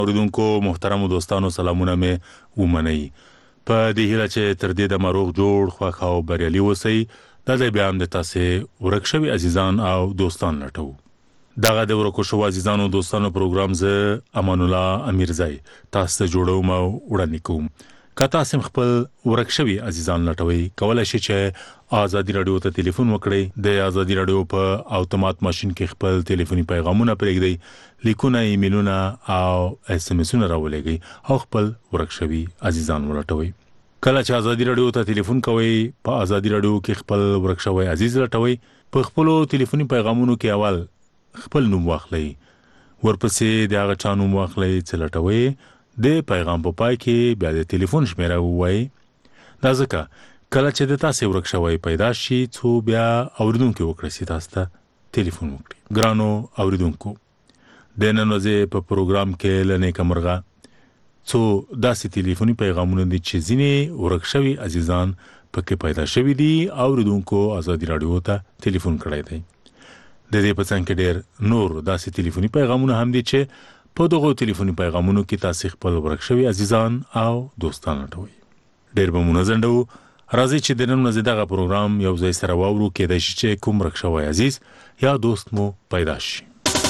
اوریدونکو محترم دوستانو سلامونه مې ومنئ په دې هیله چې تر دې د مروغ جوړ خوښ او بریالي اوسئ دا د بیا هم د تاسې ورک شوي عزیزان او دوستان لټو دغه د ورکو شوو عزیزانو دوستانو پروګرام زه امان الله امیرزی تاسو ته جوړوم او وړاندې کوم که تاسو خپل ورک شوي عزیزان لټوي کولای شئ چې آزادي رادیو ته ټلیفون وکړئ د آزادي رادیو په اتومات ماشين کې خپل ټلیفوني پیغامونه پرېږدئ لیکونه ایمیلونه او اس ام اسونه راولېږئ او خپل ورک شوي عزیزان ولټوي کله چې آزادي رادیو ته ټلیفون کوئ په آزادي رادیو کې خپل ورک شوی عزیز لټوي په خپل ټلیفوني پیغامونو کې اول خپل نوم واخلئ ورپسې د هغه چا نوم واخلئ چې لټوي د پیغام په پای کې بیا د ټلیفون شمیره ووایي دا ځکه کله چې د تاسو ورک شوی پیدا شي څو بیا اوریدونکو وکړي چې تاسو ته ټلیفون وکړي ګرانو اوریدونکو د نن ورځې په پروګرام کې لنې کمرغه څو داسې ټلیفوني پیغامونه دي چې ځینې ورک شوي عزیزان پکې پیدا شوي دي اوریدونکو آزادي رادیو ته ټلیفون کړی دی د دې په څنګ کې ډېر نور داسې ټلیفوني پیغامونه هم دي چې په دغه ټلیفوني پیغامونو کې تاسو خپل ورک شوي عزیزان او دوستان لټوي ډېر به مونږ راځي چې د نن ورځې دغه پروګرام یو ځای سره واورو کېدای شي چې کوم ورک شوی عزیز یا دوست مو پیدا شي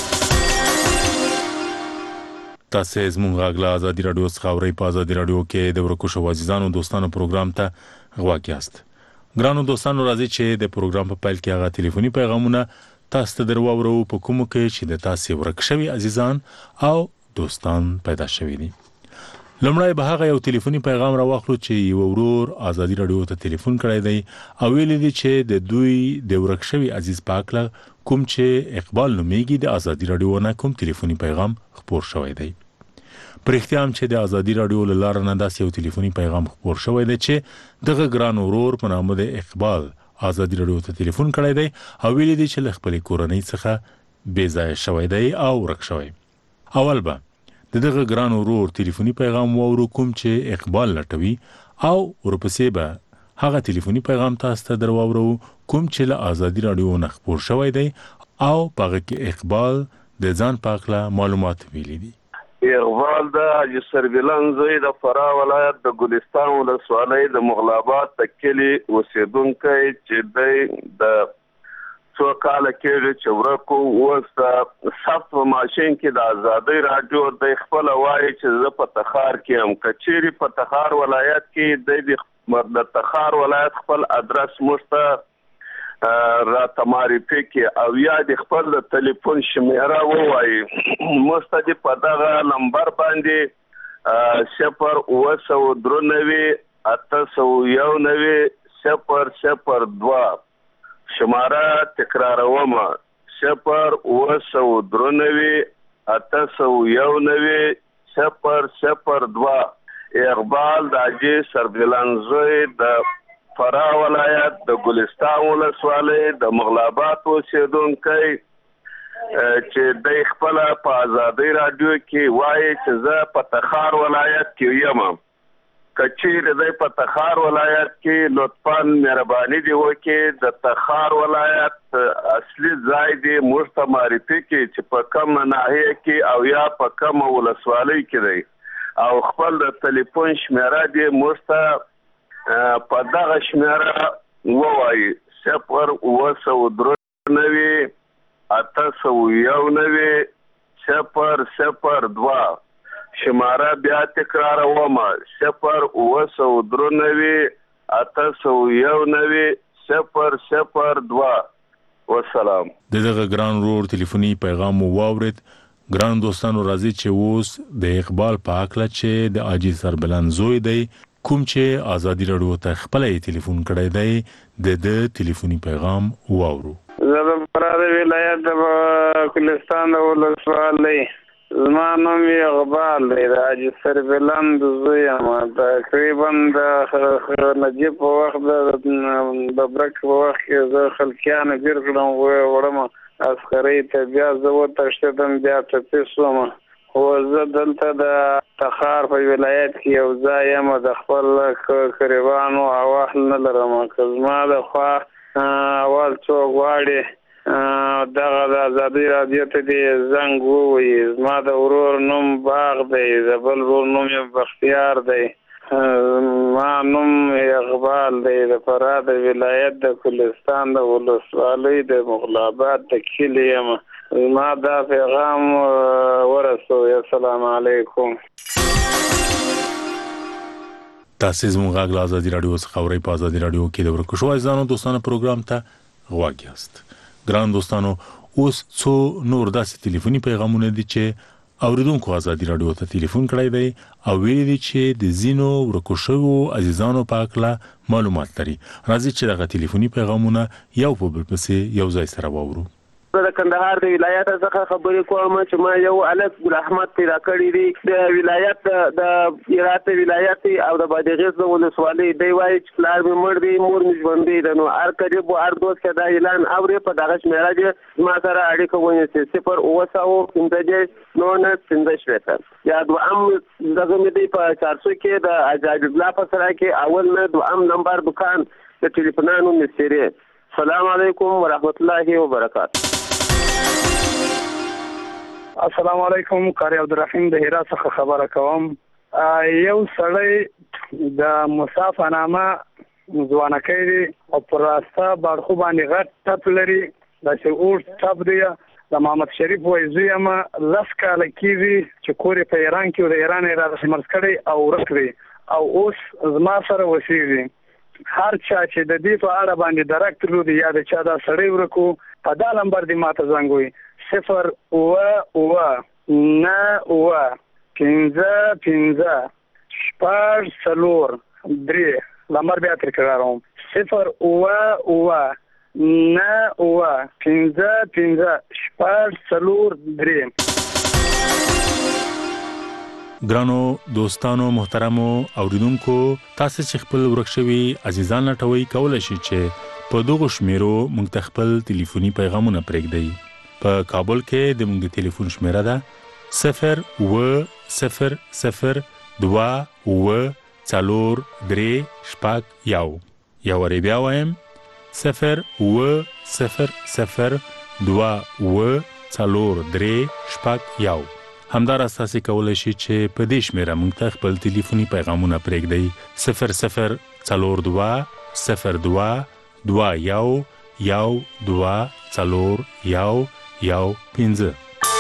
تاسو زموږ غږ له آزادي رادیو څخه اورئ په آزادي رادیو کې د ورکو شوو عزیزانو دوستانو پروګرام ته غواړئ یاست ګرانو دوستانو راځي چې د پروګرام په پیل کې هغه ټلیفوني پیغامونه تاسو ته درواورو په کومو کې چې د تاسو ورک شوي عزیزان او دوستان پیدا شوي دي لمړی به هغه یو ټلیفوني پیغام راوخلو چې یو ورور آزادي رادیو ته ټلیفون کړی دی او ویل دي چې د دوی د ورک شوي عزیز پاکله کوم چې اقبال نومیږي د آزادي رادیو نه کوم ټلیفوني پیغام خپور شوی دی پر اختیام چې د آزادي رادیو له لارې نه داسې یو ټلیفوني پیغام خپور شوی دی چې دغه ګران ورور په نامه د اقبال آزادي رادیو ته ټلیفون کړی دی او ویل دي چې له خپلې کورنۍ څخه بې ځایه شوی دی او ورک شوی اول به دغه ګران ورور ټلیفوني پیغام وورو کوم چې اقبال لټوي او ورپسې به هغه ټلیفوني پیغام تاسو ته درواورو کوم چې له آزادي رادیو نه خپور شوی دی او په هغه کې اقبال د ځان پاکله معلومات ویلي دي اقبال د حاجي سربلان زوی د فراه ولایت د ګلستان ولسوالۍ د مغلابات کلي اوسیدونکی چې د څو کاله کېږي چې ورکو اوس سخت ماشین کې د آزادۍ رادیو د خپل وایي چې زه په تخار کې هم کچيري په تخار ولایت کې د تخار ولایت خپل ادرس مشته را تماريفي کې او یا د خپل د ټلیفون شمیره وایي مشته په دغه نمبر باندې 0809819 شماره تکراروم 0809819 اقبال د حاجي سربلان زوی د فراه ولایت د ګلستان ولسوالۍ د مغلابات اوسیدونکی چې د خپل په آزادۍ رادیو کې وایي چې زه په تخار ولایت کې یم کچیر د په تخار ولایت کې لطفاً مهرباني دی وکړئ د تخار ولایت اصلي ځای دی مرسته معرفي کې چې په کوم ناحیه کې او یا په کوم ولسوالۍ کې دی او خپل د ټلیفون شمیره دی مرسته په دغه شمیره ووایي 0809819 شماره بیا تکراروم 0809819 والسلام دغه ګران ورور ټلیفوني پیغام واورید ګران دوستانو راځي چې اوس د اقبال په اکله چې د حاجي سربلان زوی دی کوم چې آزادي رادیو ته خپل ټلیفون کړی دی د ټلیفوني پیغام واورو زه د فراه ولایت د ګلستان ولسوالۍ زما نوم اقبال دی د حاجي سربلان زوی یم تقریبا د نجیب په وخت د برک په وخت کې زه خلکیانو ګیر کړم وړم عسکرۍ ته بیا زه وتښتېدم بیا ټپي شوم خو زه دلته د تخار په ولایت کې یو ځای یم د خپل قریبانو اواهل نه لرم که زما د خوا اول څوک غواړي دغه د ازادي رادیو ته دی زنګ ووایي. زما د ورور نوم باغ دی، د بل ورور نوم یې بختیار دی، ما نوم اقبال دی، د فراه د ولایت د کلستان د ولسوالۍ د مغلابات د کلي یم. ما دا پیغام ورسوي. السلام علیکم. تاسو زموږ غږ له ازادي رادیو څخه اورئ. په ازادي رادیو کې د ورکشو عزیزانو دوستانو پروګرام ته غواړئ یاست. ګران دوستانو، اوس څو نور داسې ټلیفوني پیغامونه دي چې اوریدونکو ازادي رادیو ته ټلیفون کړی دی او ویلي دي چې د زینو ورکشو عزیزانو په اړه معلومات لري. راځي چې دغه ټلیفوني پیغامونه یو په بل پسې یو ځای سره واورو. د کندهار د ولایت څخه خبرې کوم چې ما یو الف ګل احمد پیدا کړی دی د ولایت د هرات ولایت او د بادغیس د ولسوالۍ. دی وایي چې پلار مې مړ دی، مور مې ژوندۍ ده. نو هر قریب او هر دوست کې دا اعلان اوري په دغه شمیره کې ما سره اړیکه ونیسي 0 یا دوام دغه مې دی په 400 کې د اجازه الله په سره کې اول نه دوام نمبر دکان د ټلیفونانو مستری. السلام علیکم ورحمت الله وبرکاته. السلام علیکم. قاری عبدالرحیم د هرات څخه خبره کوم. یو سړی د مصافه نامه ځوانکۍ دی او پر راسته باړخو باندې غټ ټپ لري، داسې اوږد ټپ دی. د محمد شریف وایي زوی یم 10 کاله کېږي چې کور یې په ایران کې و، د ایران یې راداسې مرض کړی او ورک دی او اوس زما سره اوسېږي. هر چا چې د دې په اړه باندې درک درلودي یا د چا دا سړی ورکو په دا نمبر دی ماته زنګ وي 0 نمبر بیا تکراروم 0 ګرانو دوستانو محترمو اوریدونکو، تاسو چې خپل ورکشوي عزیزان لټوي کولای شئ چې په دغه شمیرو موږ ته خپل ټلیفوني پیغامونه پرېږدئ. په کابل کې د موږ ټلیفون شمیره ده 0 یا ورې بیا وایم 0 همدار اساسي کولای شي چې په دې شمیره موږ ته خپل ټلیفوني پیغامونه پرېږدئ 00222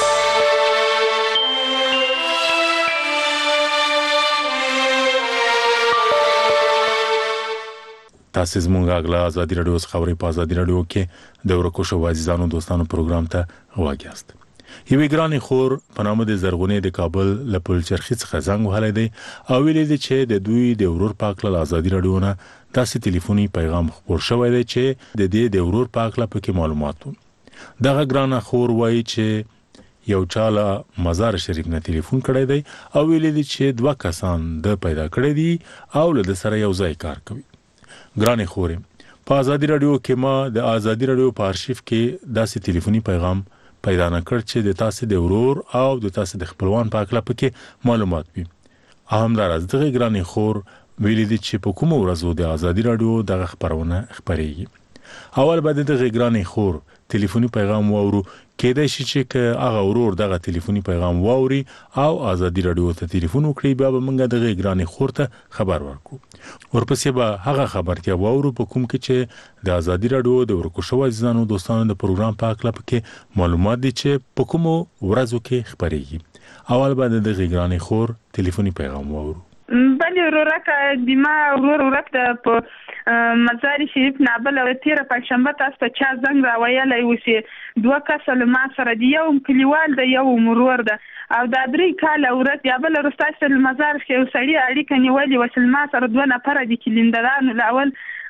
تاسو زموږ غږ له ازادي رادیو څخه اورئ. په ازادي رادیو کې د ورکشو عزیزانو دوستانو پروګرام ته غواړئ یاست. یوې ګرانې خور په نامه د زرغونې د کابل له پلچرخي څخه زنګ وهلی دی او ویلي دی چې د دوی د ورور په اړه له ازادي رادیو نه داسې ټلیفوني پیغام خپور شوی دی چې د دې د ورور په اړه پکې معلومات وو. دغه ګرانه خور وایي چې یو چاله مزار شریف نه ټلیفون کړی دی او ویلي دی چې 2 کسان د پیدا کړی دي او له سره یو ځای کار کوي. ګرانې خورې، په ازادي رادیو کې ما د ازادي رادیو په آرشیف کې داسې ټلیفوني پیغام پیدا نکړ چې د تاسو د ورور او د تاسو د خپلوان په اړه پکې معلومات وي. همدارس دغه ګرانې خور ویلي دي چې په کومه ورځ د ازادي رادیو دغه خبرونه خبريږي. اول بعد دغه ګرانې خور ټلیفوني پیغام واورو، کېدای شي چې هغه ورور دغه ټلیفوني پیغام واوري او ازادي رادیو ته ټلیفون وکړي، بیا به موږ دغه ګرانې خور ته خبر ورکړو. ورپسې به هغه خبرتیا واورو په کوم کې چې د ازادي رادیو د ورکشو عزیزانو دوستانو د پروګرام په اړه پکې معلومات دي چې په کوم ورځو کې خبريږي. اول بعد دغه ګرانې خور ټلیفوني پیغام واورو. بله ورورکه دیما ورورک د مزار شریف نابل او تیره پنځشنبه تاسو ته چا زنګ راویلی و چې 2 کسه له ما سره دي، یو کلیوال ده یو مرور ده او دا 3 کاله ورځ یا بل ورستاسو له مزار کې یو سړي اړیکه نیولې و چې ما سره 2 نفره دي کلندرانو لاول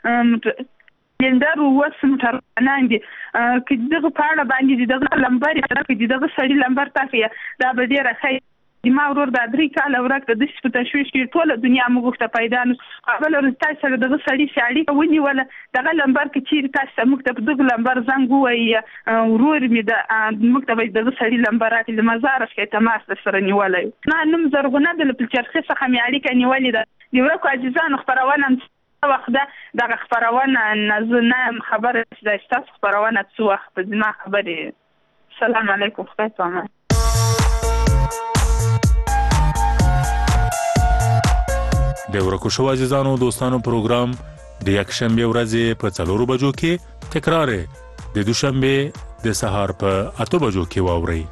کلندر وس موټرانان دي چې دغه پاړه باندې دغه لمبر سره کې دغه سړي لمبر تاسو دا به ډیره خیر ما ورور دا 3 کاله ورکه د شپه تشويش کې ټول دنیا موږ ته پیدا نو قبل ورسته سره دغه سړي سړي ونی ولا دغه لمبر کې چې تاسو موږ ته دغه لمبر زنګ وای ورور می د موږ ته دغه سړي لمبرات د مزار کې تماس سره نیولای نه نوم زرغونه د پلچرخي څخه مې اړیکه نیولې ده یو ورکو عزیزانو خبرونه وخت دغه خبرونه نه خبره د تاسو خبرونه څو وخت په ځما خبرې. السلام علیکم. خدای پامان. د ورکو شو عزیزانو دوستانو پروګرام د یکشنبه ورځې په 4 بجو کې تکرار د دوشنبه د سهار په 8 بجو کې واوري.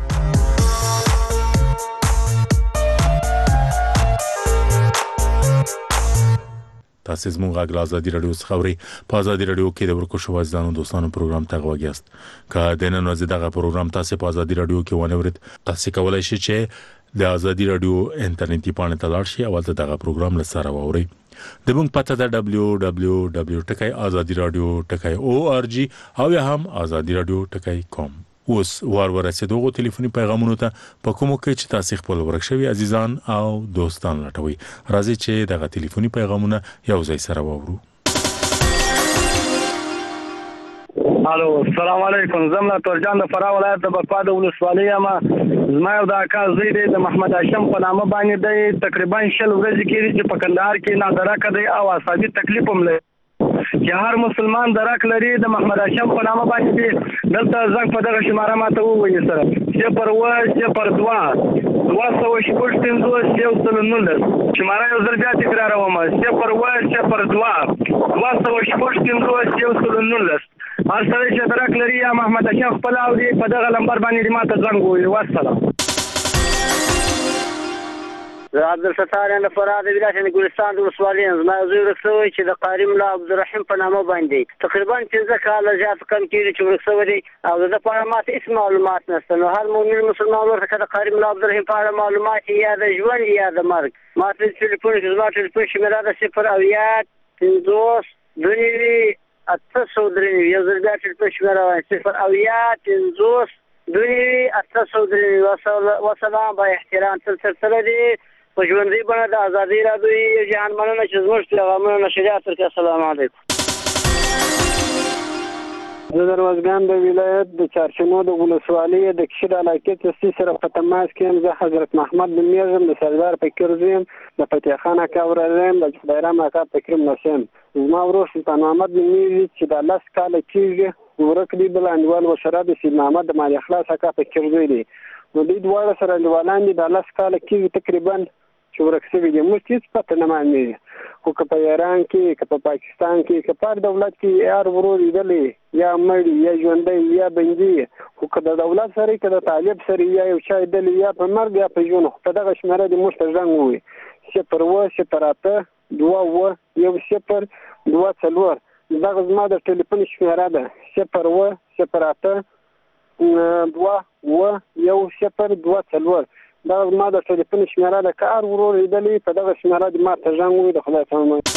تاسو زموږ غږ آزادي رادیو څخه اورئ. په آزادي رادیو کې د ورکو شو عزیزانو دوستانو پروګرام ته غوږیاست. که د نن ورځې دغه پروګرام تاسو په آزادي رادیو کې ونه ورید، تاسو کولای شئ چې د آزادي رادیو انټرنیټي پاڼه ته لاړ شئ او ته دغه پروګرام لسره واورئ. د موږ پته ده www.azadiradio.org او یا هم azadiradio.com. اوس ورسېدو ټلیفوني پیغامونو ته په کومو کې چې تاسو خپل ورکشوي عزیزان او دوستان لټوي. راځي چې دغه ټلیفوني پیغامونه یو ځای سره واورو. الو السلام علیکم. زملا تورجان د فراه ولایت د بکوا د ولسوالۍ ما زما یو د اکا زوی دی د محمد هاشم په نامه باندې دی تقریبا 10 ورځې کې چې په کندهار کې نادرکه دی او اعصابي تکلیف هم لري چې هر مسلمان درک لري د محمد هاشم په نامه باندې دلته زنګ په دغه شماره ماته ووایي سره 0 شماره یو ځل بیا تکراروم 0 هر سره چې درک لري یا محمد هاشم خپل او دی په دغه نمبر باندې ماته زنګ ووایي. والسلام. عبدالستار اند فراد ولایت ګلستان د ولسوالۍ زما زوی ورکسوي چې د قاری ملا عبدالرحیم په نامه باندې تقریبا 15 کال زیات کم کېږي چې ورکسوي دی او د په اړه ماته هیڅ معلومات نشته. نو هر مؤمن مسلمان ورته د قاری ملا عبدالرحیم په اړه معلومات یا د ژوند یا د مرګ ماته ټلیفون کې زما ټلیفون شمیره ده 0 803 یو ځل بیا ټلیفون شمیره 0 وسلام با احترام سلسله دی په ژوندۍ بڼه د آزادۍ رادیو جهان مننه چې زموږ پیغامونه نشریات ترکه. السلام علیکم. زه د روزګان د ولایت د چارشنو د ولسوالۍ د کشر علاقې ته سره په تماس کې یم. زه حضرت محمد بن میرزم د سردار فکر زیم د فتح خان اکا ورزم د خدایرام اکا فکر نسیم. زما ورور سلطان محمد بن میرزي چې د 10 کاله کېږي ورک دی بل انډیوال وشره د سید محمد د مال اخلاص اکا فکر زوی دی. نو دوی دواړه سره انډیوالان دي د 10 کاله کېږي تقریبا چې ورک شوي دي. موږ هېڅ پته نه معلومېږي خو که په ایران کې که په پاکستان کې که په هر دولت کې هر ورور لیدلی یا مړي یا ژوندی یا بندي خو که د دولت سره که د طالب سره یا یو چا لیدلی یا په مرګ یا په ژوند خو په دغه شمېره دې موږ ته زنګ ووایي 0 دغه زما د ټلیفون شمېره ده 0 دا ما د ټلیفون شمېره د کار ورور لیدلی په دغه شمېره د ما ته زنګ ووایي. د خدای په امان.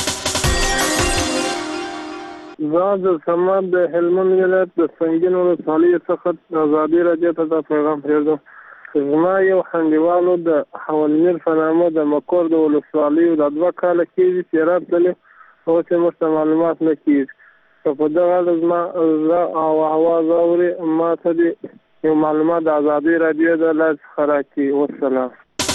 زه د سماد د هلمند ولایت د سنګین ولسوالۍ څخه آزادي رادیو ته دا پیغام پرېږدم. زما یو انډیوالو د حوالمیر په نامه د مکور د ولسوالیو د 2 کاله کېږي چې راتللی اوس یې موږ ته معلومات نه کېږي. که په دغه زما زه او اواز اوري ما ته دې یو معلومات د آزادي رادیو د لاس څخه راکړي. والسلام.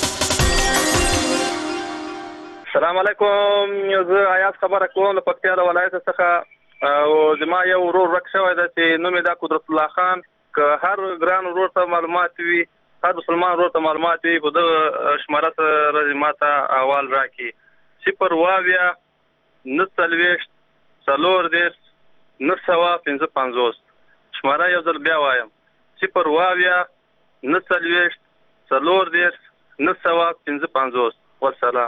السلام علیکم. زه ایاز خبره کوم د پکتیا د ولایت څخه او زما یو ورور ورک شوی دی چې نوم یې دا قدرت الله خان. که هر ګران ورور ته معلومات وي هر مسلمان ورور ته معلومات وي په دغه شماره سره ما ته احوال راکړي 0 شماره یو ځل بیا وایم 0 والسلام.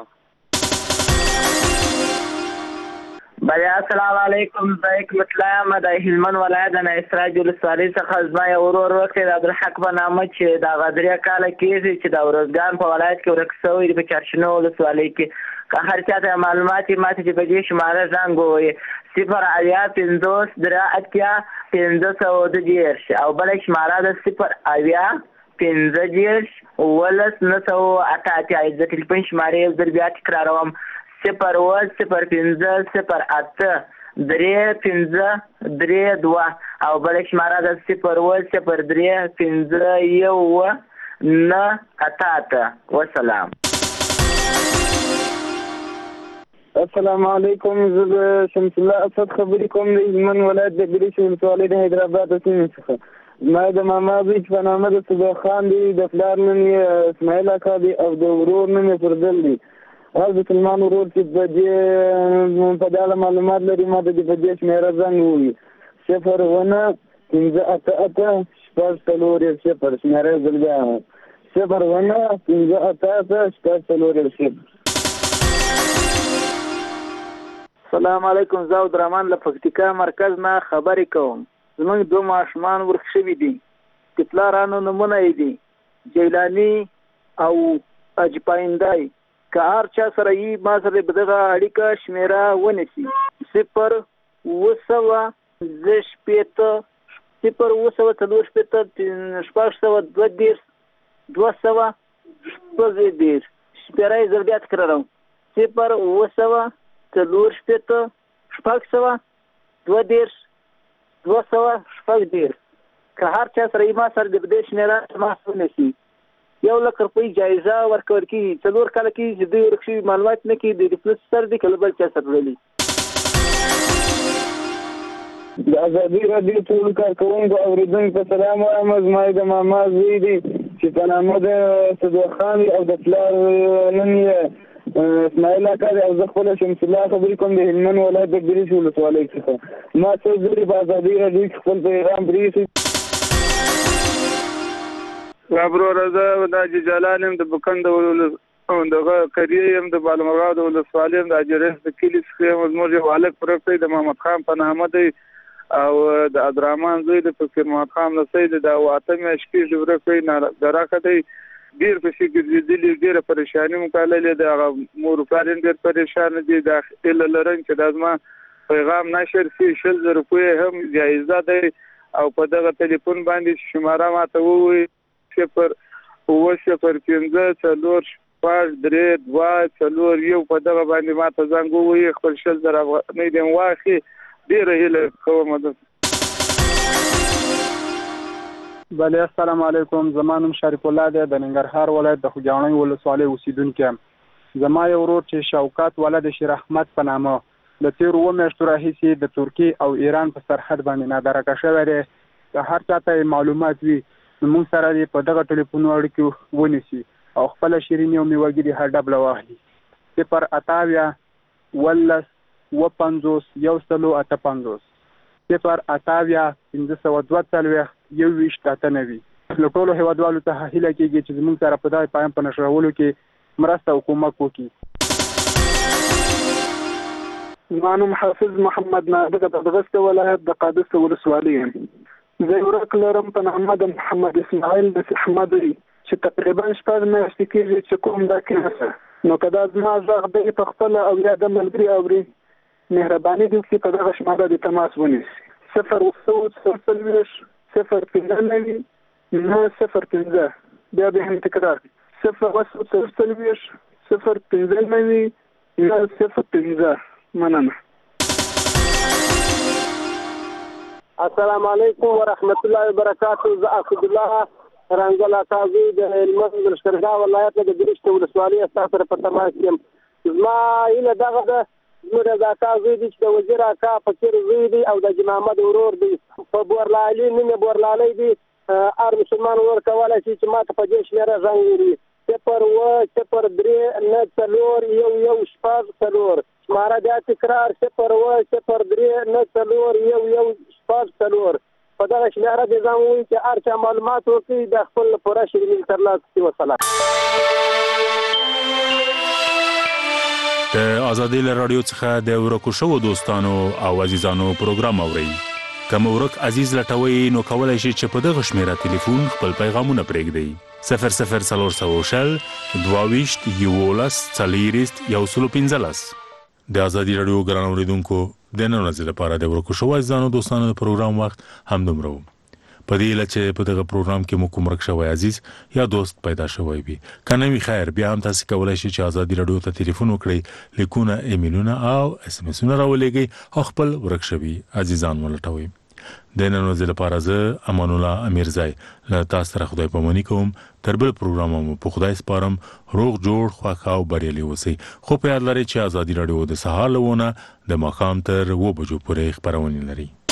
بله السلام علیکم. زه حکمت الله یم د هلمند ولایت د نایسراج ولسوالۍ څخه. زما یو ورور ورک دی د عبدالحق په نامه چې د 3 کاله کېږي چې د ورزګان په ولایت کې ورک شوی دی په چارشنو ولسوالۍ کې. که هر چا ته معلومات یې ما ته چې په دې شماره زنګ ووایي 0 او بله شماره ده 0 د ټلیفون شمارې یو ځل بیا تکراروم 0 او بله شماره ده 0 والسلام. السلام علیکم. زه شمس الله اسد خبرې کوم د هلمند ولایت د ګریش ولسوالۍ د حیدرآباد سیمې څخه. ما د ماما زوی چې په نامه د صدیق خان دی، د پلار نوم یې اسماعیل اکا دی او د ورور نوم یې فردل دی. هغه د سلمان ورور چې په دې په دغه معلومات لري، ما د دې په دې شمېره زنګ ووهي 01958 شپږ 0 شمېره زه بیا 01958 شپږ 0. السلام علیکم. زه عبدالرحمن له پکتیکا مرکز نه خبرې کوم. زموږ 2 ماشومان ورک شوي دي. د پلارانو نومونه یې دي جیلاني او اجپایندای. که هر چا سره یې ما سره په دغه اړیکه شمېره ونیسي 0 شپېره یې زه بیا تکراروم 0 که هر چا سره ما سره د دې شمېره ما سره ونیسي 1,00,000 روپۍ جایزه ورکول کېږي. 4 کاله کېږي چې دوی ورک شوي معلومات نه کېږي، د پولیسو سره دي که له بل چا سره لري. د ازادي راډیو ټولو کارکوونکو اورېدونکو ته سلام وایم. زما د ماما زوی دی چې په نامه د صدیق خان او د پلار نوم یې اسماعیل اکا دی او زه خپله شمس الله خبرې کوم د هلمند ولایت د ګریش ولسوالۍ څخه. ما څو ځلې په ازادي راډیو کې خپل پیغام پرېښی. وروره زه د حاجي جلال یم، د بکند دغه قریه یم، د بالمرغاب د ولسوالۍ یم، د اجرس د کلي څخه یم. زموږ یو هلک ورک دی د محمد خان په نامه دی او د عبدالرحمن زوی د فقیر محمد خان لسی دی. د 8 میاشتې کېږي ورک دی، نادراکه دی، ډېر پسې ګرځېدلي، ډېره پریشاني مکاللې د هغه مور پلار یې ډېر پریشانه دي. دا هیله لرم چې دا زما پیغام نشر شي. 1,000 روپۍ هم جایزه دی او په دغه ټلیفون باندې شماره ماته ووایي 0-8-4-3-2-4-1 په دغه باندې ماته زنګ ووایي. خپل 1,000 افغانۍ دې واخلي. ډېره هیله کوم. بله السلام علیکم. زما نوم شریف الله دی، د ننګرهار ولایت د خوږیاڼۍ ولسوالۍ اوسیدونکی یم. زما یو ورور چې شوکت ولد شیر احمد په نامه له تېرو 2 میاشتو راهیسې د ترکیې او ایران په سرحد باندې نادرکه شوی دی. که هر چاته معلومات وي موږ سره دې په دغه ټلیفونو اړیکې ونیسي او خپله شیریني او میوهګي هر ډبله واخلي 0-8-50-150-158 0-8-542-21 له ټولو هیوادوالو ته هیله کېږي چې زموږ سره په دغه پیام په نشرولو کې مرسته او کومک وکړي. زما نوم حافظ محمد نادر د بغسته ولایت د قادس ولسوالۍ یم. زه یو ورک لرم په نامه د محمد اسماعیل احمدی چې تقریبا 4 میاشتې کېږي چې کوم دا کېنسه. نو که دا زما غږ دی په خپله او یا د ملګري اوري، مهرباني دې وکړي په دغه شماره د تماس ونیسي 0-9-0-9-0-5 بیا به هم تکرار 0-9-0-5 مننه. السلام علیکم ورحمت الله وبرکاته. زه اسد الله رنګل اکاوي د هلمند د لښکرګاه ولایت د ګریش ولسوالۍ ستاسو سره په تماس یم. زما هیله دغه ده زموږ د اکاوي دي چې د وزیر اکا فقیر زوی دی او د محمد ورور دی په بورلالي نوم یې بورلالۍ دی. هر مسلمان ور کولی شي چې ماته په دې شمېره زنګ ووهي 0-8-4-3-2-1-4 شماره بیا تکرار 0-8-4-3-2-1-4 په دغه شمېره دې زنګ ووهي چې هر چا معلومات وکړي د خپل پوره شیریني ترلاسه کړي. وسلام. د ازادي راډیو څخه د ورکو شوو دوستانو او عزیزانو پروګرام اورئ. که مو ورک عزیز لټوئ نو کولی شئ چې په دغه شمېره تلیفون خپل پیغامونه پرېږدئ 00422 د ازادي راډیو ګران اوریدونکو د نن ورځې لپاره د ورکو شوو عزیزانو دوستانو د پروګرام وخت همدومره و. په دې هیله چې په دغه پروګرام کې مو کوم ورک شوی عزیز یا دوست پیدا شوی وي. که نه وي خیر، بیا هم تاسو کولی شئ چې ازادي راډیو ته تلیفون وکړئ، لیکونه، ایمیلونه او SMS راولېږئ او خپل ورک شوي عزیزان ولټوئ. د نن ورځې لپاره زه امان الله امیرزای له تاسو سره خدای پاماني کوم. تر بل پروګرام مو په خدای سپارم. روغ جوړ خوښ او بریالي اوسئ. خو په یاد لرئ چې ازادي راډیو د سهار له 9 د ماښام تر 2 بجو پورې خبرونه لري.